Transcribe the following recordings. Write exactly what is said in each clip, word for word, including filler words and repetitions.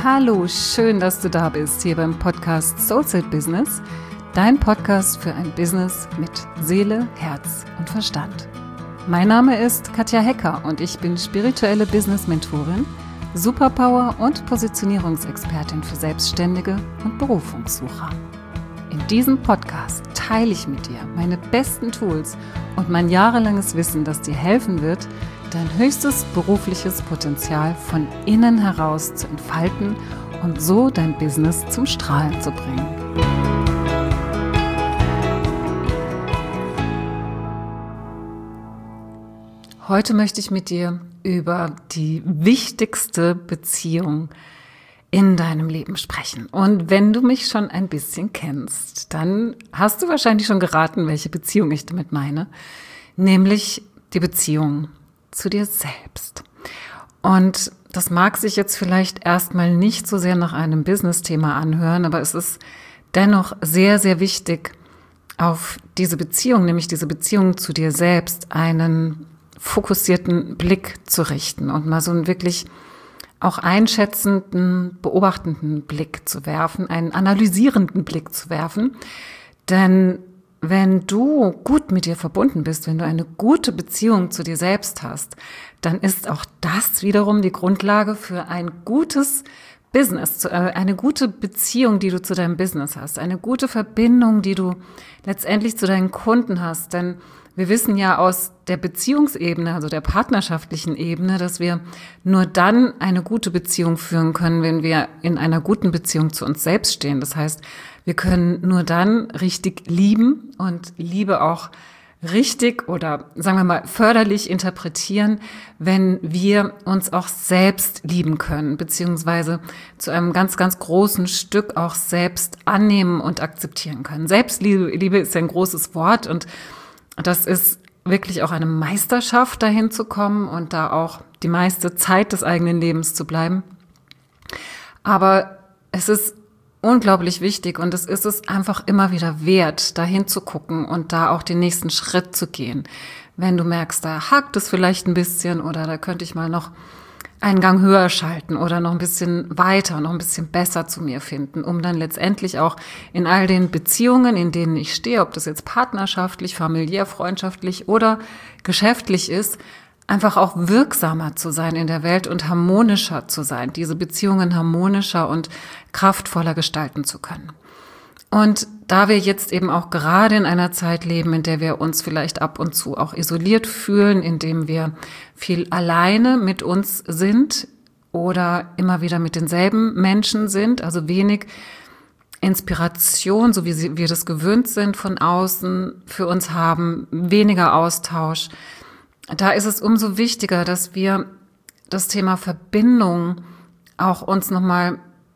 Hallo, schön, dass du da bist, hier beim Podcast Soulset Business, dein Podcast für ein Business mit Seele, Herz und Verstand. Mein Name ist Katja Hecker und ich bin spirituelle Business-Mentorin, Superpower- und Positionierungsexpertin für Selbstständige und Berufungssucher. In diesem Podcast teile ich mit dir meine besten Tools und mein jahrelanges Wissen, das dir helfen wird, dein höchstes berufliches Potenzial von innen heraus zu entfalten und so dein Business zum Strahlen zu bringen. Heute möchte ich mit dir über die wichtigste Beziehung in deinem Leben sprechen. Und wenn du mich schon ein bisschen kennst, dann hast du wahrscheinlich schon geraten, welche Beziehung ich damit meine, nämlich die Beziehung zu dir selbst. Und das mag sich jetzt vielleicht erstmal nicht so sehr nach einem Business-Thema anhören, aber es ist dennoch sehr, sehr wichtig, auf diese Beziehung, nämlich diese Beziehung zu dir selbst, einen fokussierten Blick zu richten und mal so einen wirklich auch einschätzenden, beobachtenden Blick zu werfen, einen analysierenden Blick zu werfen. Denn wenn du gut mit dir verbunden bist, wenn du eine gute Beziehung zu dir selbst hast, dann ist auch das wiederum die Grundlage für ein gutes Business, eine gute Beziehung, die du zu deinem Business hast, eine gute Verbindung, die du letztendlich zu deinen Kunden hast. Denn wir wissen ja aus der Beziehungsebene, also der partnerschaftlichen Ebene, dass wir nur dann eine gute Beziehung führen können, wenn wir in einer guten Beziehung zu uns selbst stehen. Das heißt, wir können nur dann richtig lieben und Liebe auch richtig oder sagen wir mal förderlich interpretieren, wenn wir uns auch selbst lieben können, beziehungsweise zu einem ganz, ganz großen Stück auch selbst annehmen und akzeptieren können. Selbstliebe Liebe ist ja ein großes Wort und das ist wirklich auch eine Meisterschaft, dahin zu kommen und da auch die meiste Zeit des eigenen Lebens zu bleiben. Aber es ist unglaublich wichtig und es ist es einfach immer wieder wert, dahin zu gucken und da auch den nächsten Schritt zu gehen. Wenn du merkst, da hakt es vielleicht ein bisschen oder da könnte ich mal noch einen Gang höher schalten oder noch ein bisschen weiter, noch ein bisschen besser zu mir finden, um dann letztendlich auch in all den Beziehungen, in denen ich stehe, ob das jetzt partnerschaftlich, familiär, freundschaftlich oder geschäftlich ist, einfach auch wirksamer zu sein in der Welt und harmonischer zu sein, diese Beziehungen harmonischer und kraftvoller gestalten zu können. Und da wir jetzt eben auch gerade in einer Zeit leben, in der wir uns vielleicht ab und zu auch isoliert fühlen, indem wir viel alleine mit uns sind oder immer wieder mit denselben Menschen sind, also wenig Inspiration, so wie wir das gewöhnt sind von außen, für uns haben, weniger Austausch. Da ist es umso wichtiger, dass wir das Thema Verbindung auch uns nochmal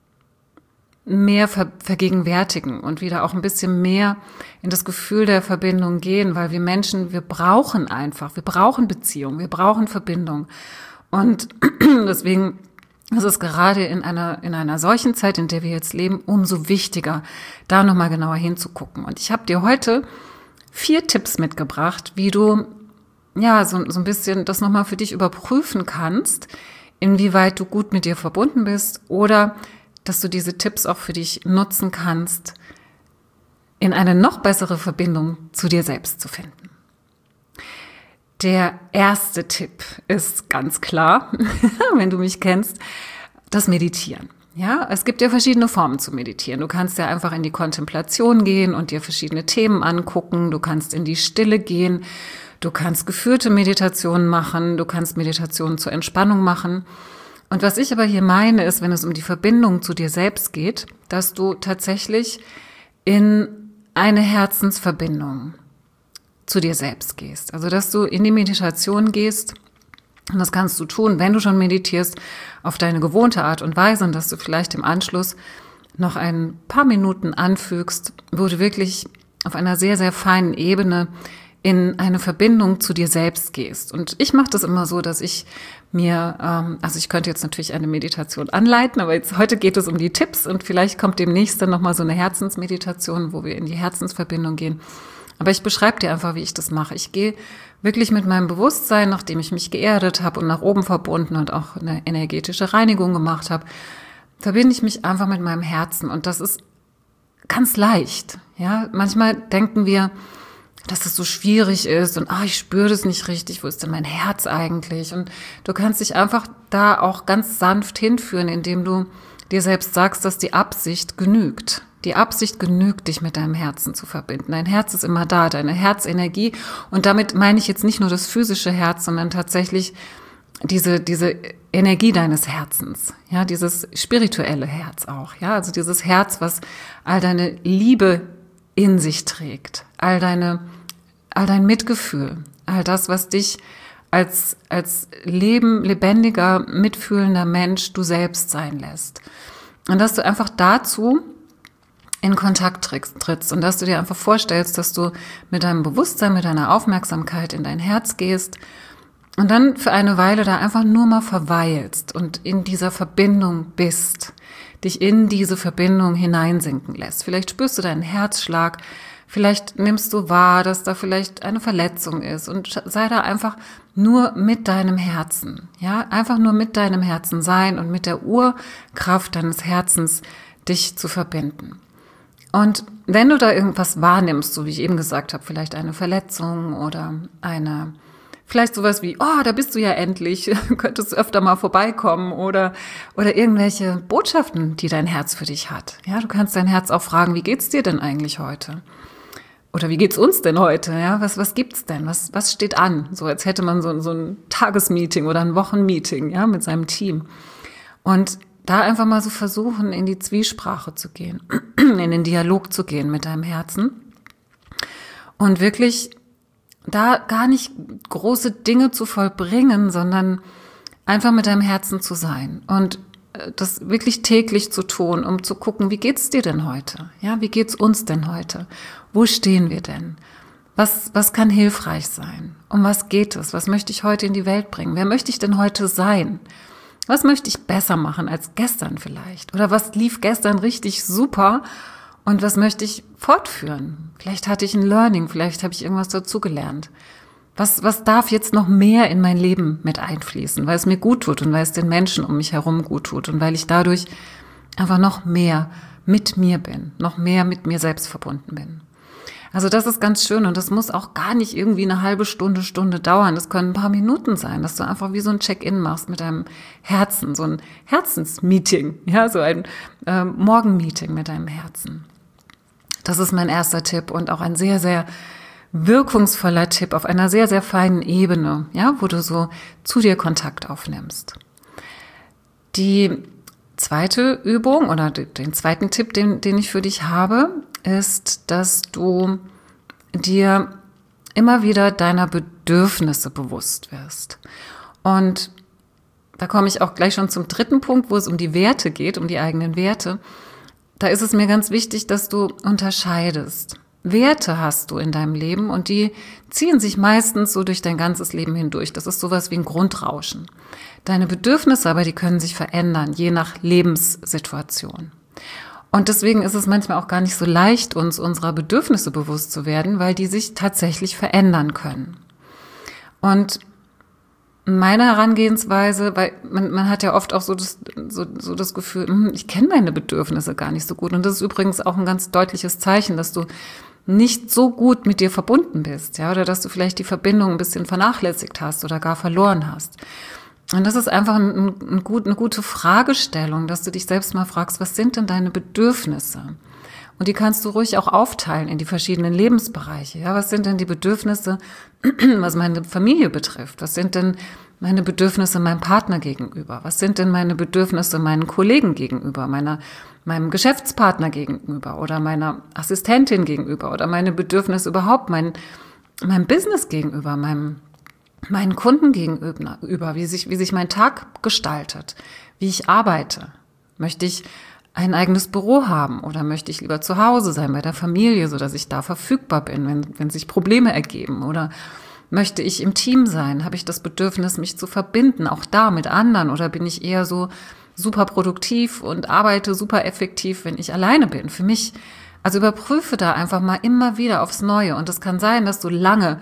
mehr ver- vergegenwärtigen und wieder auch ein bisschen mehr in das Gefühl der Verbindung gehen, weil wir Menschen, wir brauchen einfach, wir brauchen Beziehung, wir brauchen Verbindung. Und deswegen ist es gerade in einer, in einer solchen Zeit, in der wir jetzt leben, umso wichtiger, da nochmal genauer hinzugucken. Und ich habe dir heute vier Tipps mitgebracht, wie du ja so, so ein bisschen das nochmal für dich überprüfen kannst, inwieweit du gut mit dir verbunden bist oder dass du diese Tipps auch für dich nutzen kannst, in eine noch bessere Verbindung zu dir selbst zu finden. Der erste Tipp ist ganz klar, wenn du mich kennst, das Meditieren. Ja, es gibt ja verschiedene Formen zu meditieren. Du kannst ja einfach in die Kontemplation gehen und dir verschiedene Themen angucken. Du kannst in die Stille gehen. Du kannst geführte Meditationen machen. Du kannst Meditationen zur Entspannung machen. Und was ich aber hier meine, ist, wenn es um die Verbindung zu dir selbst geht, dass du tatsächlich in eine Herzensverbindung zu dir selbst gehst. Also, dass du in die Meditation gehst, und das kannst du tun, wenn du schon meditierst, auf deine gewohnte Art und Weise, und dass du vielleicht im Anschluss noch ein paar Minuten anfügst, wo du wirklich auf einer sehr, sehr feinen Ebene in eine Verbindung zu dir selbst gehst. Und ich mache das immer so, dass ich mir, ähm, also ich könnte jetzt natürlich eine Meditation anleiten, aber jetzt heute geht es um die Tipps und vielleicht kommt demnächst dann nochmal so eine Herzensmeditation, wo wir in die Herzensverbindung gehen. Aber ich beschreibe dir einfach, wie ich das mache. Ich gehe wirklich mit meinem Bewusstsein, nachdem ich mich geerdet habe und nach oben verbunden und auch eine energetische Reinigung gemacht habe, verbinde ich mich einfach mit meinem Herzen und das ist ganz leicht. Ja, manchmal denken wir, dass es so schwierig ist und ah, ich spüre das nicht richtig, wo ist denn mein Herz eigentlich? Und du kannst dich einfach da auch ganz sanft hinführen, indem du dir selbst sagst, dass die Absicht genügt. Die Absicht genügt, dich mit deinem Herzen zu verbinden. Dein Herz ist immer da, deine Herzenergie. Und damit meine ich jetzt nicht nur das physische Herz, sondern tatsächlich diese, diese Energie deines Herzens. Ja, dieses spirituelle Herz auch. Ja, also dieses Herz, was all deine Liebe in sich trägt. All deine, all dein Mitgefühl. All das, was dich als, als Leben, lebendiger, mitfühlender Mensch du selbst sein lässt. Und dass du einfach dazu in Kontakt trittst und dass du dir einfach vorstellst, dass du mit deinem Bewusstsein, mit deiner Aufmerksamkeit in dein Herz gehst und dann für eine Weile da einfach nur mal verweilst und in dieser Verbindung bist, dich in diese Verbindung hineinsinken lässt. Vielleicht spürst du deinen Herzschlag, vielleicht nimmst du wahr, dass da vielleicht eine Verletzung ist und sei da einfach nur mit deinem Herzen, ja, einfach nur mit deinem Herzen sein und mit der Urkraft deines Herzens dich zu verbinden. Und wenn du da irgendwas wahrnimmst, so wie ich eben gesagt habe, vielleicht eine Verletzung oder eine, vielleicht sowas wie, oh, da bist du ja endlich, könntest du öfter mal vorbeikommen oder, oder irgendwelche Botschaften, die dein Herz für dich hat. Ja, du kannst dein Herz auch fragen, wie geht's dir denn eigentlich heute? Oder wie geht's uns denn heute? Ja, was, was gibt's denn? Was, was steht an? So als hätte man so, so ein Tagesmeeting oder ein Wochenmeeting, ja, mit seinem Team. Und da einfach mal so versuchen, in die Zwiesprache zu gehen, in den Dialog zu gehen mit deinem Herzen und wirklich da gar nicht große Dinge zu vollbringen, sondern einfach mit deinem Herzen zu sein und das wirklich täglich zu tun, um zu gucken, wie geht's dir denn heute? Ja, wie geht's uns denn heute? Wo stehen wir denn? Was, was kann hilfreich sein? Um was geht es? Was möchte ich heute in die Welt bringen? Wer möchte ich denn heute sein? Was möchte ich besser machen als gestern vielleicht? Oder was lief gestern richtig super und was möchte ich fortführen? Vielleicht hatte ich ein Learning, vielleicht habe ich irgendwas dazugelernt. Was, was darf jetzt noch mehr in mein Leben mit einfließen, weil es mir gut tut und weil es den Menschen um mich herum gut tut und weil ich dadurch einfach noch mehr mit mir bin, noch mehr mit mir selbst verbunden bin. Also das ist ganz schön und das muss auch gar nicht irgendwie eine halbe Stunde, Stunde dauern. Das können ein paar Minuten sein, dass du einfach wie so ein Check-in machst mit deinem Herzen, so ein Herzensmeeting, ja, so ein äh, Morgenmeeting mit deinem Herzen. Das ist mein erster Tipp und auch ein sehr, sehr wirkungsvoller Tipp auf einer sehr, sehr feinen Ebene, ja, wo du so zu dir Kontakt aufnimmst. Die zweite Übung oder den zweiten Tipp, den, den ich für dich habe, ist, dass du dir immer wieder deiner Bedürfnisse bewusst wirst. Und da komme ich auch gleich schon zum dritten Punkt, wo es um die Werte geht, um die eigenen Werte. Da ist es mir ganz wichtig, dass du unterscheidest. Werte hast du in deinem Leben und die ziehen sich meistens so durch dein ganzes Leben hindurch. Das ist sowas wie ein Grundrauschen. Deine Bedürfnisse aber, die können sich verändern, je nach Lebenssituation. Und deswegen ist es manchmal auch gar nicht so leicht, uns unserer Bedürfnisse bewusst zu werden, weil die sich tatsächlich verändern können. Und meine Herangehensweise, weil man, man hat ja oft auch so das, so, so das Gefühl, hm, ich kenne meine Bedürfnisse gar nicht so gut. Und das ist übrigens auch ein ganz deutliches Zeichen, dass du nicht so gut mit dir verbunden bist, ja, oder dass du vielleicht die Verbindung ein bisschen vernachlässigt hast oder gar verloren hast. Und das ist einfach ein, ein, ein gut, eine gute Fragestellung, dass du dich selbst mal fragst, was sind denn deine Bedürfnisse? Und die kannst du ruhig auch aufteilen in die verschiedenen Lebensbereiche. Ja, was sind denn die Bedürfnisse, was meine Familie betrifft? Was sind denn meine Bedürfnisse meinem Partner gegenüber? Was sind denn meine Bedürfnisse meinen Kollegen gegenüber, meiner, meinem Geschäftspartner gegenüber oder meiner Assistentin gegenüber oder meine Bedürfnisse überhaupt, mein, meinem Business gegenüber, meinem meinen Kunden gegenüber, wie sich, wie sich mein Tag gestaltet, wie ich arbeite. Möchte ich ein eigenes Büro haben oder möchte ich lieber zu Hause sein bei der Familie, so dass ich da verfügbar bin, wenn, wenn sich Probleme ergeben? Oder möchte ich im Team sein? Habe ich das Bedürfnis, mich zu verbinden, auch da mit anderen? Oder bin ich eher so super produktiv und arbeite super effektiv, wenn ich alleine bin? Für mich, also überprüfe da einfach mal immer wieder aufs Neue. Und es kann sein, dass du lange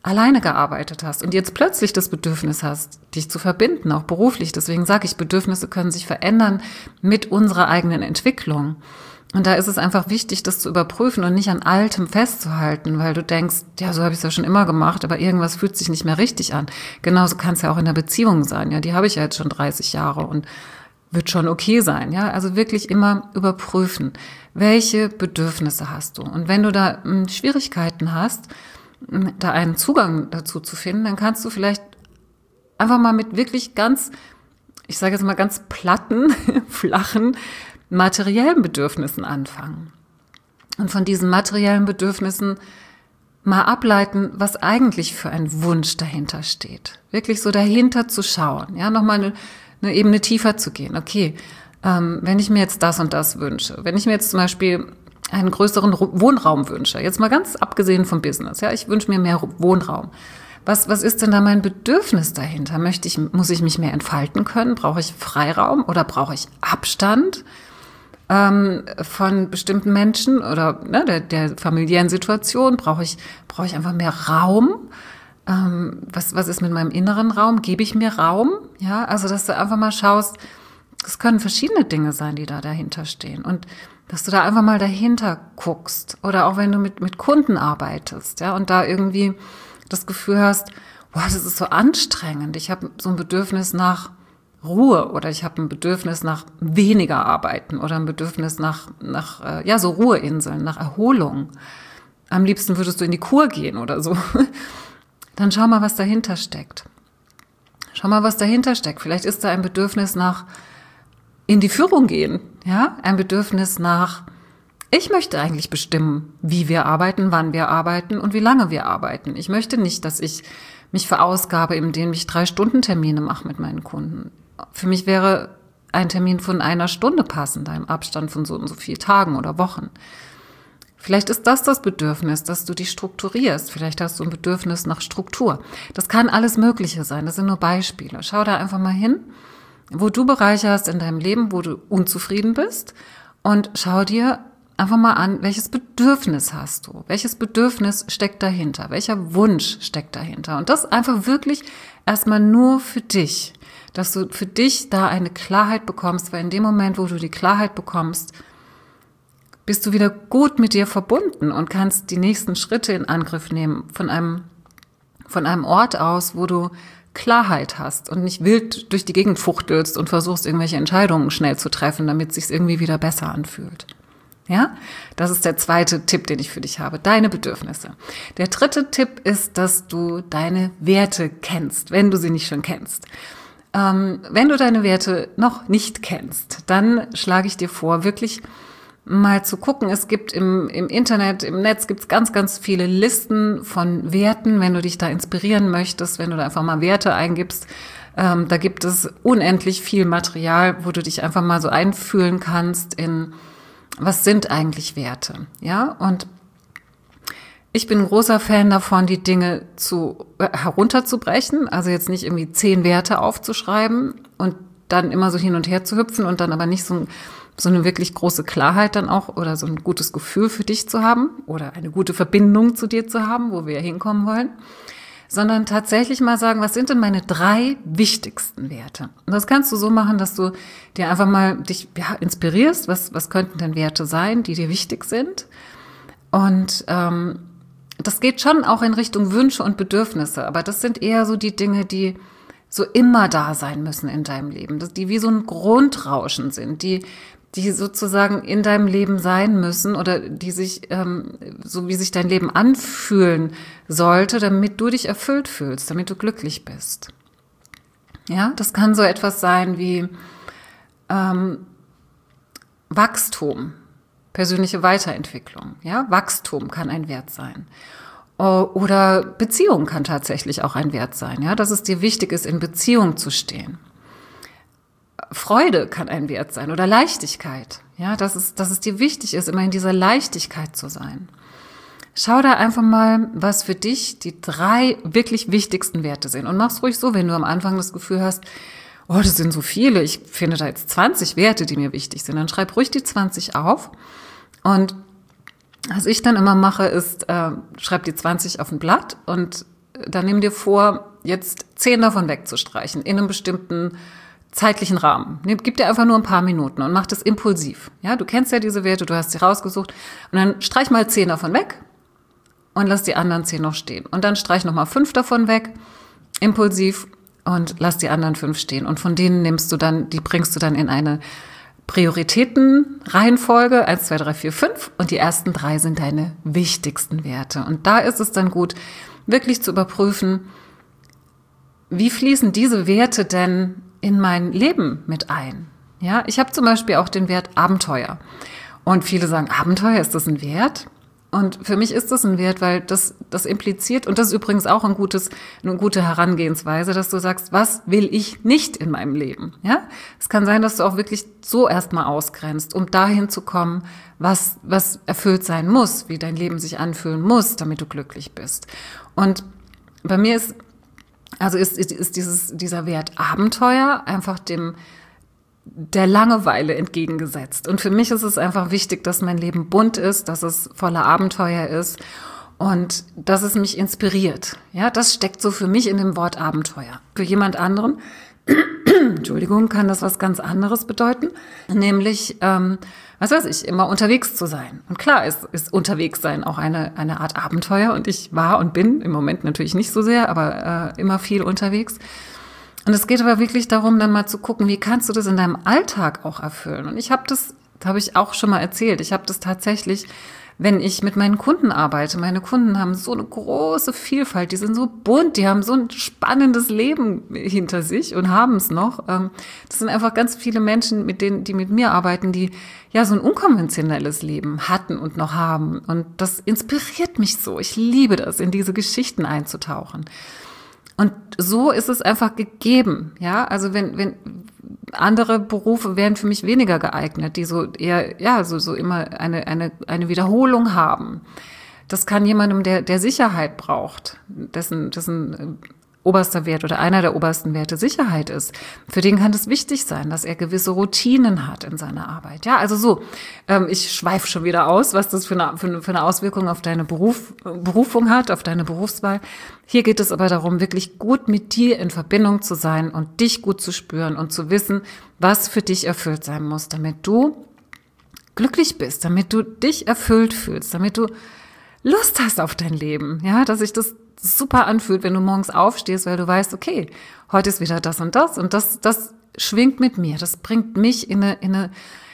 alleine gearbeitet hast und jetzt plötzlich das Bedürfnis hast, dich zu verbinden, auch beruflich. Deswegen sage ich, Bedürfnisse können sich verändern mit unserer eigenen Entwicklung. Und da ist es einfach wichtig, das zu überprüfen und nicht an Altem festzuhalten, weil du denkst, ja, so habe ich es ja schon immer gemacht, aber irgendwas fühlt sich nicht mehr richtig an. Genauso kann es ja auch in der Beziehung sein. Ja, die habe ich ja jetzt schon dreißig Jahre und wird schon okay sein. Ja, also wirklich immer überprüfen, welche Bedürfnisse hast du. Und wenn du da mh, Schwierigkeiten hast, da einen Zugang dazu zu finden, dann kannst du vielleicht einfach mal mit wirklich ganz, ich sage jetzt mal ganz platten, flachen, materiellen Bedürfnissen anfangen. Und von diesen materiellen Bedürfnissen mal ableiten, was eigentlich für ein Wunsch dahinter steht. Wirklich so dahinter zu schauen, ja, nochmal eine, eine Ebene tiefer zu gehen. Okay, ähm, wenn ich mir jetzt das und das wünsche, wenn ich mir jetzt zum Beispiel einen größeren Wohnraum wünsche, jetzt mal ganz abgesehen vom Business, ja, ich wünsche mir mehr Wohnraum. Was, was ist denn da mein Bedürfnis dahinter? Möchte ich, muss ich mich mehr entfalten können? Brauche ich Freiraum oder brauche ich Abstand ähm, von bestimmten Menschen oder ne, der, der familiären Situation? Brauche ich, brauche ich einfach mehr Raum? Ähm, was, was ist mit meinem inneren Raum? Gebe ich mir Raum? Ja, also, dass du einfach mal schaust, es können verschiedene Dinge sein, die da dahinter stehen. Und dass du da einfach mal dahinter guckst. Oder auch wenn du mit, mit Kunden arbeitest, ja, und da irgendwie das Gefühl hast, boah, das ist so anstrengend. Ich habe so ein Bedürfnis nach Ruhe oder ich habe ein Bedürfnis nach weniger Arbeiten oder ein Bedürfnis nach, nach äh, ja, so Ruheinseln, nach Erholung. Am liebsten würdest du in die Kur gehen oder so. Dann schau mal, was dahinter steckt. Schau mal, was dahinter steckt. Vielleicht ist da ein Bedürfnis nach in die Führung gehen, ja, ein Bedürfnis nach, ich möchte eigentlich bestimmen, wie wir arbeiten, wann wir arbeiten und wie lange wir arbeiten. Ich möchte nicht, dass ich mich verausgabe, indem ich drei Stunden Termine mache mit meinen Kunden. Für mich wäre ein Termin von einer Stunde passender im Abstand von so und so vielen Tagen oder Wochen. Vielleicht ist das das Bedürfnis, dass du dich strukturierst. Vielleicht hast du ein Bedürfnis nach Struktur. Das kann alles Mögliche sein. Das sind nur Beispiele. Schau da einfach mal hin, wo du Bereiche hast in deinem Leben, wo du unzufrieden bist, und schau dir einfach mal an, welches Bedürfnis hast du? Welches Bedürfnis steckt dahinter? Welcher Wunsch steckt dahinter? Und das einfach wirklich erstmal nur für dich, dass du für dich da eine Klarheit bekommst, weil in dem Moment, wo du die Klarheit bekommst, bist du wieder gut mit dir verbunden und kannst die nächsten Schritte in Angriff nehmen von einem, von einem Ort aus, wo du Klarheit hast und nicht wild durch die Gegend fuchtelst und versuchst, irgendwelche Entscheidungen schnell zu treffen, damit es sich irgendwie wieder besser anfühlt. Ja, das ist der zweite Tipp, den ich für dich habe. Deine Bedürfnisse. Der dritte Tipp ist, dass du deine Werte kennst, wenn du sie nicht schon kennst. Ähm, wenn du deine Werte noch nicht kennst, dann schlage ich dir vor, wirklich mal zu gucken. Es gibt im, im Internet, im Netz gibt es ganz, ganz viele Listen von Werten, wenn du dich da inspirieren möchtest, wenn du da einfach mal Werte eingibst. Ähm, da gibt es unendlich viel Material, wo du dich einfach mal so einfühlen kannst in, was sind eigentlich Werte? Ja, und ich bin ein großer Fan davon, die Dinge zu, äh, herunterzubrechen, also jetzt nicht irgendwie zehn Werte aufzuschreiben und dann immer so hin und her zu hüpfen und dann aber nicht so ein so eine wirklich große Klarheit dann auch oder so ein gutes Gefühl für dich zu haben oder eine gute Verbindung zu dir zu haben, wo wir hinkommen wollen, sondern tatsächlich mal sagen, was sind denn meine drei wichtigsten Werte? Und das kannst du so machen, dass du dir einfach mal dich ja, inspirierst, was, was könnten denn Werte sein, die dir wichtig sind? Und ähm, das geht schon auch in Richtung Wünsche und Bedürfnisse, aber das sind eher so die Dinge, die so immer da sein müssen in deinem Leben, die wie so ein Grundrauschen sind, die die sozusagen in deinem Leben sein müssen oder die sich, ähm, so wie sich dein Leben anfühlen sollte, damit du dich erfüllt fühlst, damit du glücklich bist. Ja, das kann so etwas sein wie ähm, Wachstum, persönliche Weiterentwicklung. Ja, Wachstum kann ein Wert sein. Oder Beziehung kann tatsächlich auch ein Wert sein, ja, dass es dir wichtig ist, in Beziehung zu stehen. Freude kann ein Wert sein oder Leichtigkeit, ja, dass es, dass es dir wichtig ist, immer in dieser Leichtigkeit zu sein. Schau da einfach mal, was für dich die drei wirklich wichtigsten Werte sind und mach's ruhig so, wenn du am Anfang das Gefühl hast, oh, das sind so viele, ich finde da jetzt zwanzig Werte, die mir wichtig sind, dann schreib ruhig die zwanzig auf und was ich dann immer mache, ist, äh, schreib die zwanzig auf ein Blatt und dann nimm dir vor, jetzt zehn davon wegzustreichen in einem bestimmten zeitlichen Rahmen. Gib dir einfach nur ein paar Minuten und mach das impulsiv. Ja, du kennst ja diese Werte, du hast sie rausgesucht und dann streich mal zehn davon weg und lass die anderen zehn noch stehen. Und dann streich nochmal fünf davon weg, impulsiv, und lass die anderen fünf stehen. Und von denen nimmst du dann, die bringst du dann in eine Prioritätenreihenfolge, eins, zwei, drei, vier, fünf, und die ersten drei sind deine wichtigsten Werte. Und da ist es dann gut, wirklich zu überprüfen, wie fließen diese Werte denn in mein Leben mit ein? Ja, ich habe zum Beispiel auch den Wert Abenteuer. Und viele sagen, Abenteuer, ist das ein Wert? Und für mich ist das ein Wert, weil das, das impliziert, und das ist übrigens auch ein gutes, eine gute Herangehensweise, dass du sagst, was will ich nicht in meinem Leben? Ja, es kann sein, dass du auch wirklich so erstmal ausgrenzt, um dahin zu kommen, was, was erfüllt sein muss, wie dein Leben sich anfühlen muss, damit du glücklich bist. Und bei mir ist, also ist, ist dieses, dieser Wert Abenteuer einfach dem, der Langeweile entgegengesetzt. Und für mich ist es einfach wichtig, dass mein Leben bunt ist, dass es voller Abenteuer ist und dass es mich inspiriert. Ja, das steckt so für mich in dem Wort Abenteuer. Für jemand anderen, Entschuldigung, kann das was ganz anderes bedeuten, nämlich, ähm, was weiß ich, immer unterwegs zu sein. Und klar ist, ist unterwegs sein auch eine, eine Art Abenteuer, und ich war und bin im Moment natürlich nicht so sehr, aber äh, immer viel unterwegs. Und es geht aber wirklich darum, dann mal zu gucken, wie kannst du das in deinem Alltag auch erfüllen. Und ich habe das, das habe ich auch schon mal erzählt, ich habe das tatsächlich, wenn ich mit meinen Kunden arbeite. Meine Kunden haben so eine große Vielfalt, die sind so bunt, die haben so ein spannendes Leben hinter sich und haben es noch. Das sind einfach ganz viele Menschen, mit denen, die mit mir arbeiten, die ja so ein unkonventionelles Leben hatten und noch haben. Und das inspiriert mich so. Ich liebe das, in diese Geschichten einzutauchen. Und so ist es einfach gegeben, ja. Also wenn, wenn andere Berufe wären für mich weniger geeignet, die so eher, ja, so, so immer eine, eine, eine Wiederholung haben. Das kann jemandem, der, der Sicherheit braucht, dessen, dessen oberster Wert oder einer der obersten Werte Sicherheit ist. Für den kann es wichtig sein, dass er gewisse Routinen hat in seiner Arbeit. Ja, also so, ähm, ich schweife schon wieder aus, was das für eine, für eine, für eine Auswirkung auf deine Beruf, Berufung hat, auf deine Berufswahl. Hier geht es aber darum, wirklich gut mit dir in Verbindung zu sein und dich gut zu spüren und zu wissen, was für dich erfüllt sein muss, damit du glücklich bist, damit du dich erfüllt fühlst, damit du Lust hast auf dein Leben. Ja, dass sich das super anfühlt, wenn du morgens aufstehst, weil du weißt, okay, heute ist wieder das und das und das, das schwingt mit mir. Das bringt mich in eine, in eine,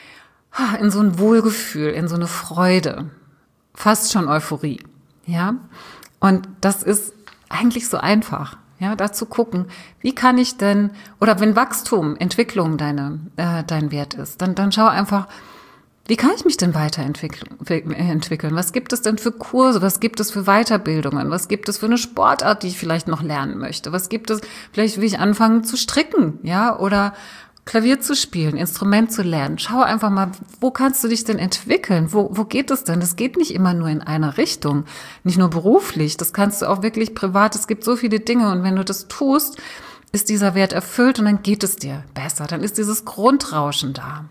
in so ein Wohlgefühl, in so eine Freude, fast schon Euphorie. Ja, und das ist eigentlich so einfach. Ja, da zu gucken, wie kann ich denn, oder wenn Wachstum, Entwicklung deine, äh, dein Wert ist, dann, dann schau einfach, wie kann ich mich denn weiterentwickeln? Was gibt es denn für Kurse? Was gibt es für Weiterbildungen? Was gibt es für eine Sportart, die ich vielleicht noch lernen möchte? Was gibt es, vielleicht will ich anfangen zu stricken, ja, oder Klavier zu spielen, Instrument zu lernen. Schau einfach mal, wo kannst du dich denn entwickeln? Wo, wo geht es denn? Das geht nicht immer nur in einer Richtung, nicht nur beruflich. Das kannst du auch wirklich privat. Es gibt so viele Dinge, und wenn du das tust, ist dieser Wert erfüllt und dann geht es dir besser. Dann ist dieses Grundrauschen da.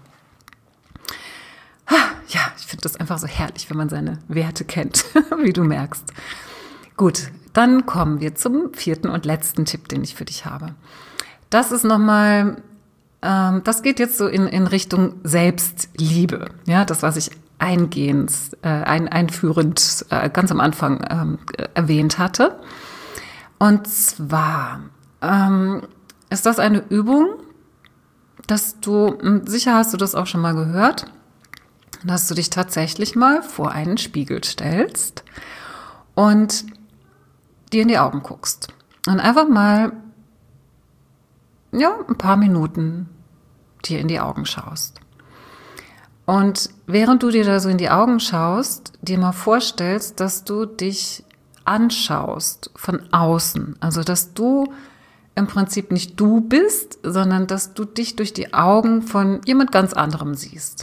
Ja, ich finde das einfach so herrlich, wenn man seine Werte kennt, wie du merkst. Gut, dann kommen wir zum vierten und letzten Tipp, den ich für dich habe. Das ist nochmal, ähm, das geht jetzt so in, in Richtung Selbstliebe. Ja, das, was ich eingehend, äh, ein, einführend äh, ganz am Anfang ähm, erwähnt hatte. Und zwar ähm, ist das eine Übung, dass du, sicher hast du das auch schon mal gehört, dass du dich tatsächlich mal vor einen Spiegel stellst und dir in die Augen guckst. Und einfach mal, ja, ein paar Minuten dir in die Augen schaust. Und während du dir da so in die Augen schaust, dir mal vorstellst, dass du dich anschaust von außen. Also, dass du im Prinzip nicht du bist, sondern dass du dich durch die Augen von jemand ganz anderem siehst.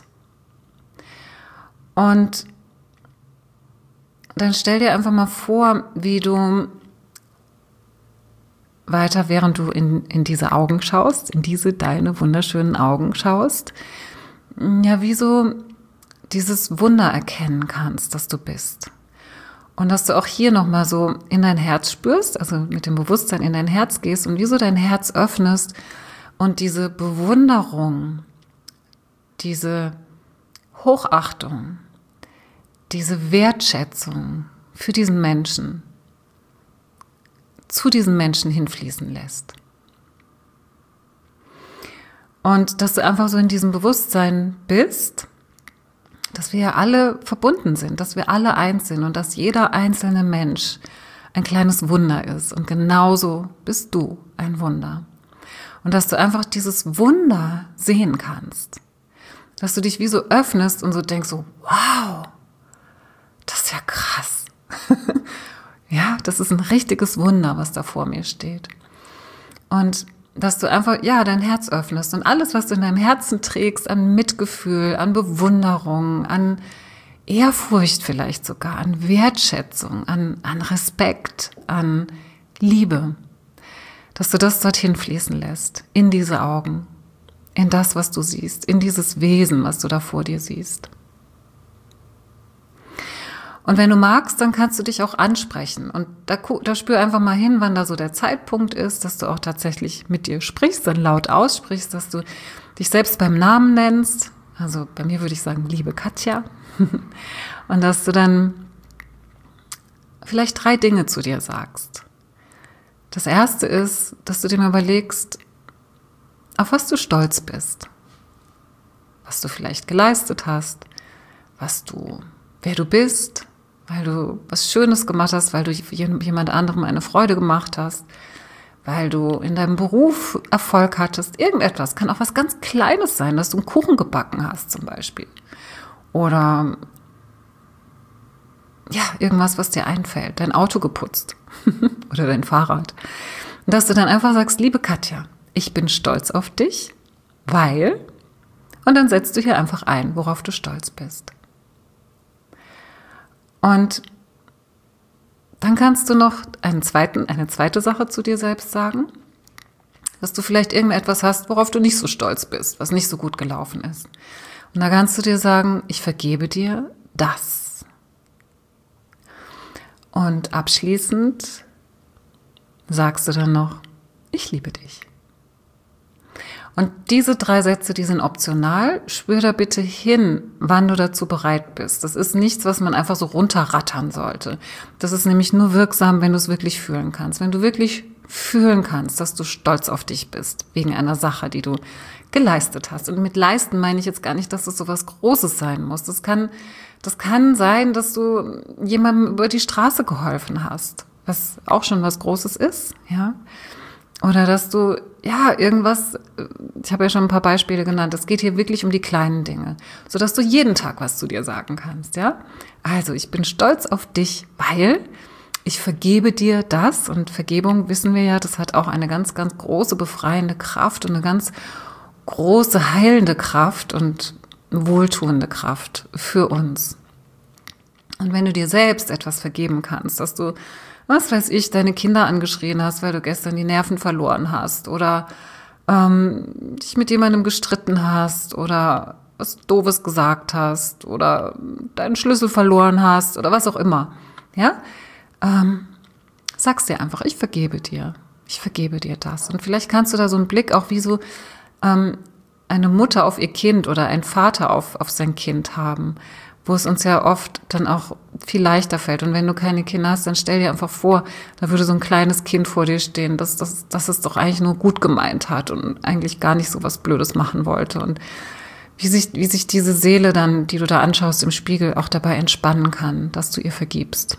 Und dann stell dir einfach mal vor, wie du weiter, während du in, in diese Augen schaust, in diese deine wunderschönen Augen schaust, ja, wie so dieses Wunder erkennen kannst, das du bist. Und dass du auch hier nochmal so in dein Herz spürst, also mit dem Bewusstsein in dein Herz gehst und wie so dein Herz öffnest und diese Bewunderung, diese Hochachtung, diese Wertschätzung für diesen Menschen zu diesen Menschen hinfließen lässt. Und dass du einfach so in diesem Bewusstsein bist, dass wir ja alle verbunden sind, dass wir alle eins sind und dass jeder einzelne Mensch ein kleines Wunder ist. Und genauso bist du ein Wunder. Und dass du einfach dieses Wunder sehen kannst. Dass du dich wie so öffnest und so denkst so, wow, das ist ja krass. Ja, das ist ein richtiges Wunder, was da vor mir steht. Und dass du einfach, ja, dein Herz öffnest und alles, was du in deinem Herzen trägst, an Mitgefühl, an Bewunderung, an Ehrfurcht vielleicht sogar, an Wertschätzung, an, an Respekt, an Liebe, dass du das dorthin fließen lässt, in diese Augen, in das, was du siehst, in dieses Wesen, was du da vor dir siehst. Und wenn du magst, dann kannst du dich auch ansprechen. Und da, da spür einfach mal hin, wann da so der Zeitpunkt ist, dass du auch tatsächlich mit dir sprichst, dann laut aussprichst, dass du dich selbst beim Namen nennst. Also bei mir würde ich sagen, liebe Katja. Und dass du dann vielleicht drei Dinge zu dir sagst. Das erste ist, dass du dir mal überlegst, auf was du stolz bist. Was du vielleicht geleistet hast, was du, wer du bist, weil du was Schönes gemacht hast, weil du jemand anderem eine Freude gemacht hast, weil du in deinem Beruf Erfolg hattest, irgendetwas, kann auch was ganz Kleines sein, dass du einen Kuchen gebacken hast zum Beispiel. Oder ja, irgendwas, was dir einfällt, dein Auto geputzt oder dein Fahrrad. Und dass du dann einfach sagst, liebe Katja, ich bin stolz auf dich, weil, und dann setzt du hier einfach ein, worauf du stolz bist. Und dann kannst du noch einen zweiten, eine zweite Sache zu dir selbst sagen, dass du vielleicht irgendetwas hast, worauf du nicht so stolz bist, was nicht so gut gelaufen ist. Und da kannst du dir sagen, ich vergebe dir das. Und abschließend sagst du dann noch, ich liebe dich. Und diese drei Sätze, die sind optional. Spür da bitte hin, wann du dazu bereit bist. Das ist nichts, was man einfach so runterrattern sollte. Das ist nämlich nur wirksam, wenn du es wirklich fühlen kannst. Wenn du wirklich fühlen kannst, dass du stolz auf dich bist, wegen einer Sache, die du geleistet hast. Und mit leisten meine ich jetzt gar nicht, dass es so was Großes sein muss. Das kann, das kann sein, dass du jemandem über die Straße geholfen hast, was auch schon was Großes ist, ja. Oder dass du, ja, irgendwas, ich habe ja schon ein paar Beispiele genannt, es geht hier wirklich um die kleinen Dinge, sodass du jeden Tag was zu dir sagen kannst, ja. Also, ich bin stolz auf dich, weil ich vergebe dir das, und Vergebung, wissen wir ja, das hat auch eine ganz, ganz große befreiende Kraft und eine ganz große heilende Kraft und wohltuende Kraft für uns. Und wenn du dir selbst etwas vergeben kannst, dass du, was weiß ich, deine Kinder angeschrien hast, weil du gestern die Nerven verloren hast oder ähm, dich mit jemandem gestritten hast oder was Doofes gesagt hast oder deinen Schlüssel verloren hast oder was auch immer, ja, ähm, sag's dir einfach, ich vergebe dir, ich vergebe dir das. Und vielleicht kannst du da so einen Blick auch wie so ähm, eine Mutter auf ihr Kind oder ein Vater auf, auf sein Kind haben, wo es uns ja oft dann auch viel leichter fällt. Und wenn du keine Kinder hast, dann stell dir einfach vor, da würde so ein kleines Kind vor dir stehen, das, das, das es doch eigentlich nur gut gemeint hat und eigentlich gar nicht so was Blödes machen wollte. Und wie sich, wie sich diese Seele dann, die du da anschaust im Spiegel, auch dabei entspannen kann, dass du ihr vergibst.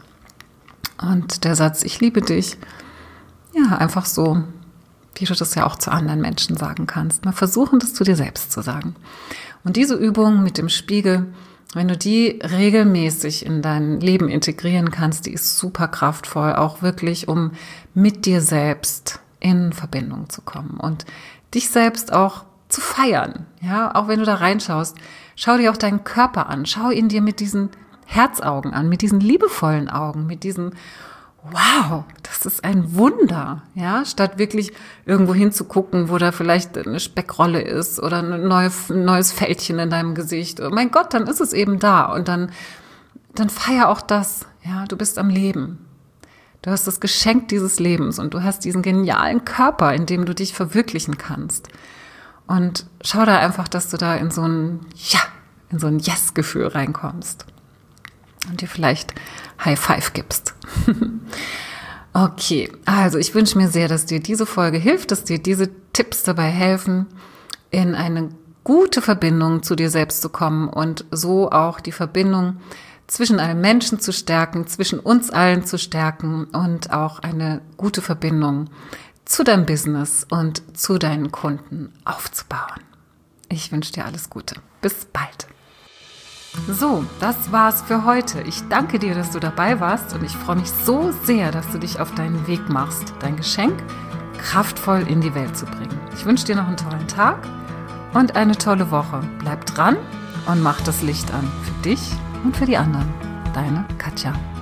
Und der Satz, ich liebe dich, ja, einfach so, wie du das ja auch zu anderen Menschen sagen kannst. Mal versuchen, das zu dir selbst zu sagen. Und diese Übung mit dem Spiegel, wenn du die regelmäßig in dein Leben integrieren kannst, die ist super kraftvoll, auch wirklich, um mit dir selbst in Verbindung zu kommen und dich selbst auch zu feiern. Ja, auch wenn du da reinschaust, schau dir auch deinen Körper an, schau ihn dir mit diesen Herzaugen an, mit diesen liebevollen Augen, mit diesen wow, das ist ein Wunder, ja, statt wirklich irgendwo hinzugucken, wo da vielleicht eine Speckrolle ist oder ein neue, neues Fältchen in deinem Gesicht. Oh mein Gott, dann ist es eben da und dann, dann feier auch das, Ja, du bist am Leben. Du hast das Geschenk dieses Lebens und du hast diesen genialen Körper, in dem du dich verwirklichen kannst. Und schau da einfach, dass du da in so ein Ja, in so ein Yes-Gefühl reinkommst. Und dir vielleicht High Five gibst. Okay, also ich wünsche mir sehr, dass dir diese Folge hilft, dass dir diese Tipps dabei helfen, in eine gute Verbindung zu dir selbst zu kommen und so auch die Verbindung zwischen allen Menschen zu stärken, zwischen uns allen zu stärken und auch eine gute Verbindung zu deinem Business und zu deinen Kunden aufzubauen. Ich wünsche dir alles Gute. Bis bald. So, das war's für heute. Ich danke dir, dass du dabei warst und ich freue mich so sehr, dass du dich auf deinen Weg machst, dein Geschenk kraftvoll in die Welt zu bringen. Ich wünsche dir noch einen tollen Tag und eine tolle Woche. Bleib dran und mach das Licht an für dich und für die anderen. Deine Katja.